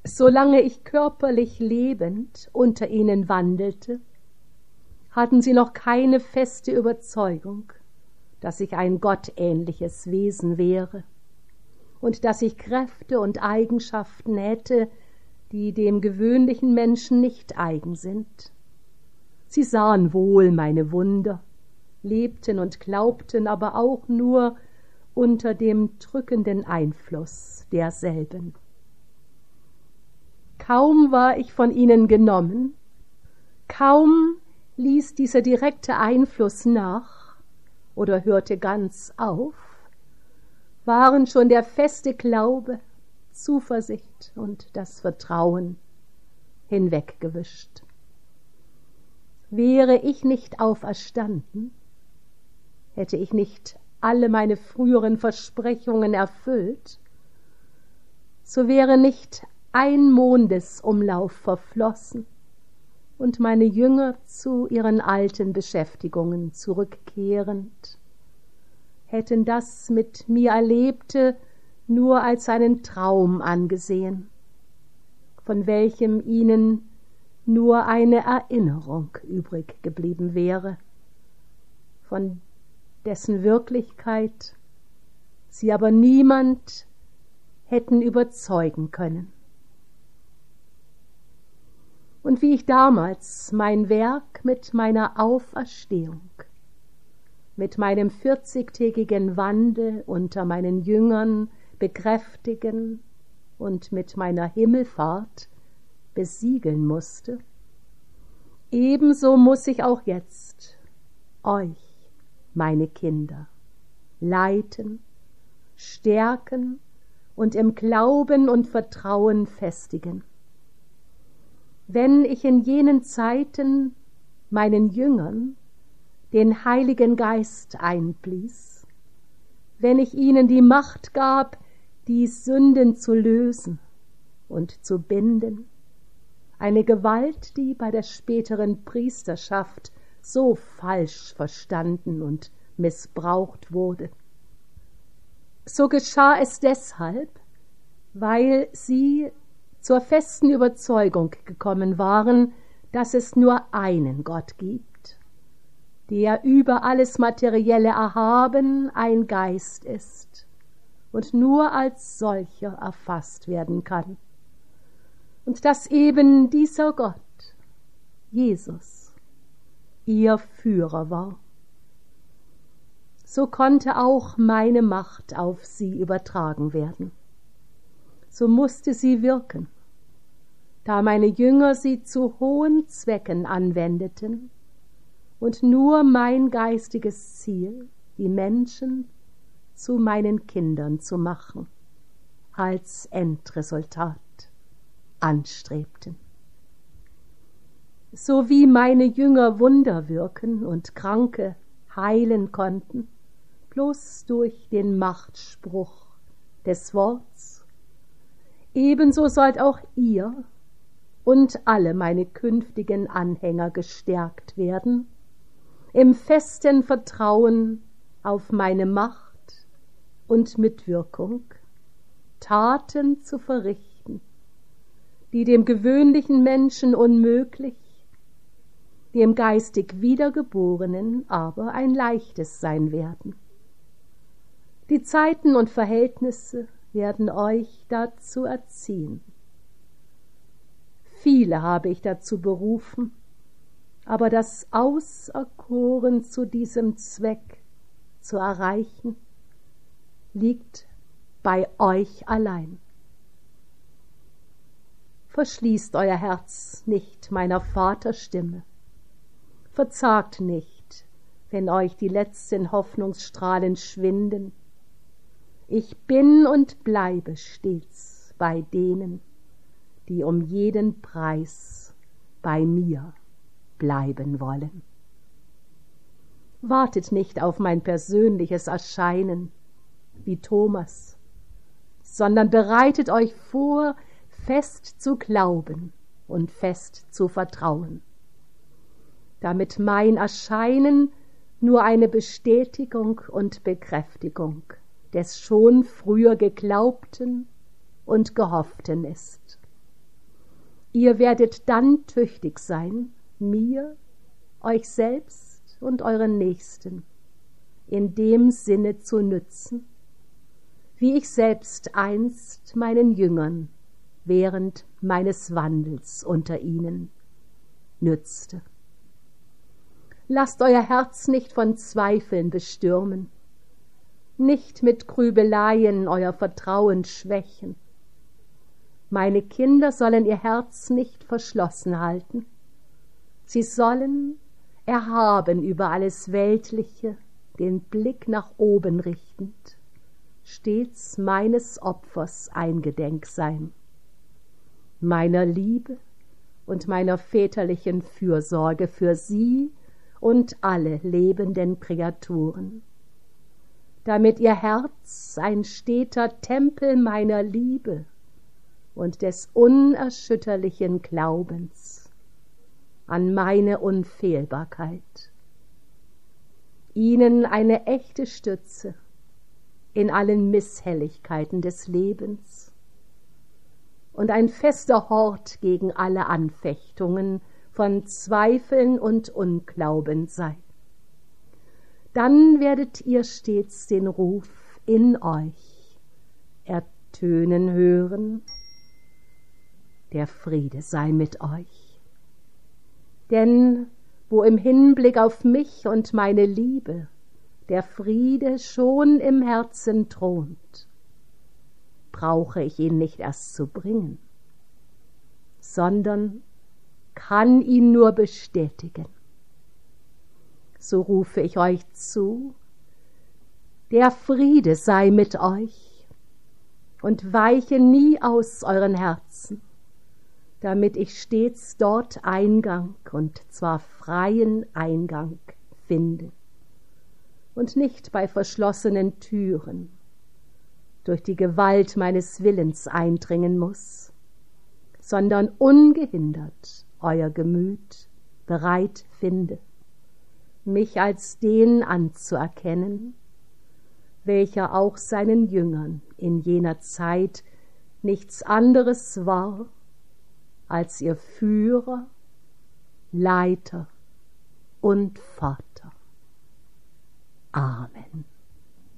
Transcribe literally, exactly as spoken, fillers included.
Solange ich körperlich lebend unter ihnen wandelte, hatten sie noch keine feste Überzeugung, dass ich ein gottähnliches Wesen wäre und dass ich Kräfte und Eigenschaften hätte, die dem gewöhnlichen Menschen nicht eigen sind. Sie sahen wohl meine Wunder, lebten und glaubten aber auch nur unter dem drückenden Einfluss derselben. Kaum war ich von ihnen genommen, kaum ließ dieser direkte Einfluss nach oder hörte ganz auf, waren schon der feste Glaube, Zuversicht und das Vertrauen hinweggewischt. Wäre ich nicht auferstanden, hätte ich nicht alle meine früheren Versprechungen erfüllt, so wäre nicht ein Mondesumlauf verflossen und meine Jünger zu ihren alten Beschäftigungen zurückkehrend, hätten das mit mir Erlebte nur als einen Traum angesehen, von welchem ihnen nur eine Erinnerung übrig geblieben wäre, von dessen Wirklichkeit sie aber niemand hätten überzeugen können. Und wie ich damals mein Werk mit meiner Auferstehung, mit meinem vierzigtägigen Wandel unter meinen Jüngern bekräftigen und mit meiner Himmelfahrt besiegeln musste, ebenso muß ich auch jetzt euch, meine Kinder, leiten, stärken und im Glauben und Vertrauen festigen. Wenn ich in jenen Zeiten meinen Jüngern den Heiligen Geist einblies, wenn ich ihnen die Macht gab, die Sünden zu lösen und zu binden, eine Gewalt, die bei der späteren Priesterschaft so falsch verstanden und missbraucht wurde. So geschah es deshalb, weil sie zur festen Überzeugung gekommen waren, dass es nur einen Gott gibt, der über alles Materielle erhaben ein Geist ist und nur als solcher erfasst werden kann. Und dass eben dieser Gott, Jesus, ihr Führer war. So konnte auch meine Macht auf sie übertragen werden. So musste sie wirken, da meine Jünger sie zu hohen Zwecken anwendeten und nur mein geistiges Ziel, die Menschen zu meinen Kindern zu machen, als Endresultat anstrebten. So wie meine Jünger Wunder wirken und Kranke heilen konnten, bloß durch den Machtspruch des Worts, ebenso sollt auch ihr und alle meine künftigen Anhänger gestärkt werden, im festen Vertrauen auf meine Macht und Mitwirkung, Taten zu verrichten, die dem gewöhnlichen Menschen unmöglich, dem geistig Wiedergeborenen aber ein leichtes sein werden. Die Zeiten und Verhältnisse werden euch dazu erziehen. Viele habe ich dazu berufen, aber das Auserkoren zu diesem Zweck zu erreichen, liegt bei euch allein. Verschließt euer Herz nicht meiner Vaterstimme, verzagt nicht, wenn euch die letzten Hoffnungsstrahlen schwinden. Ich bin und bleibe stets bei denen, die um jeden Preis bei mir bleiben wollen. Wartet nicht auf mein persönliches Erscheinen, wie Thomas, sondern bereitet euch vor, fest zu glauben und fest zu vertrauen, damit mein Erscheinen nur eine Bestätigung und Bekräftigung des schon früher Geglaubten und Gehofften ist. Ihr werdet dann tüchtig sein, mir, euch selbst und euren Nächsten in dem Sinne zu nützen, wie ich selbst einst meinen Jüngern während meines Wandels unter ihnen nützte. Lasst euer Herz nicht von Zweifeln bestürmen, nicht mit Grübeleien euer Vertrauen schwächen. Meine Kinder sollen ihr Herz nicht verschlossen halten. Sie sollen, erhaben über alles Weltliche, den Blick nach oben richtend, stets meines Opfers eingedenk sein, meiner Liebe und meiner väterlichen Fürsorge für sie und alle lebenden Kreaturen, damit ihr Herz ein steter Tempel meiner Liebe und des unerschütterlichen Glaubens an meine Unfehlbarkeit, ihnen eine echte Stütze in allen Misshelligkeiten des Lebens und ein fester Hort gegen alle Anfechtungen von Zweifeln und Unglauben sei. Dann werdet ihr stets den Ruf in euch ertönen hören: Der Friede sei mit euch. Denn wo im Hinblick auf mich und meine Liebe der Friede schon im Herzen thront, brauche ich ihn nicht erst zu bringen, sondern kann ihn nur bestätigen. So rufe ich euch zu: Der Friede sei mit euch, und weiche nie aus euren Herzen, damit ich stets dort Eingang, und zwar freien Eingang, finde und nicht bei verschlossenen Türen durch die Gewalt meines Willens eindringen muß, sondern ungehindert euer Gemüt bereit finde, mich als den anzuerkennen, welcher auch seinen Jüngern in jener Zeit nichts anderes war als ihr Führer, Leiter und Vater. Amen.